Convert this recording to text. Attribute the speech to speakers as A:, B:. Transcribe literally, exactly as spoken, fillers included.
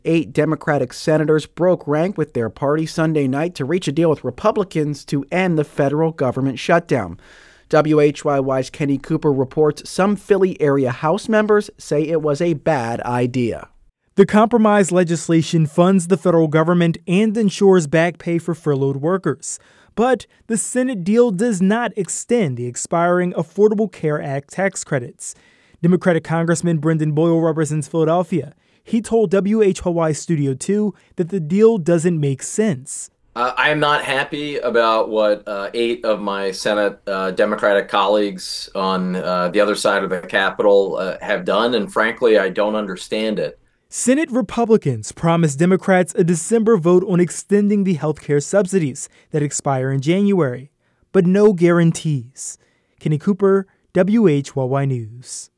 A: Eight Democratic senators broke rank with their party Sunday night to reach a deal with Republicans to end the federal government shutdown. W H Y Y's Kenny Cooper reports some Philly area House members say it was a bad idea.
B: The compromise legislation funds the federal government and ensures back pay for furloughed workers. But the Senate deal does not extend the expiring Affordable Care Act tax credits. Democratic Congressman Brendan Boyle represents Philadelphia. He told W H Y Y Studio two that the deal doesn't make sense.
C: Uh, I am not happy about what uh, eight of my Senate uh, Democratic colleagues on uh, the other side of the Capitol uh, have done, and frankly, I don't understand it.
B: Senate Republicans promised Democrats a December vote on extending the health care subsidies that expire in January, but no guarantees. Kenny Cooper, W H Y Y News.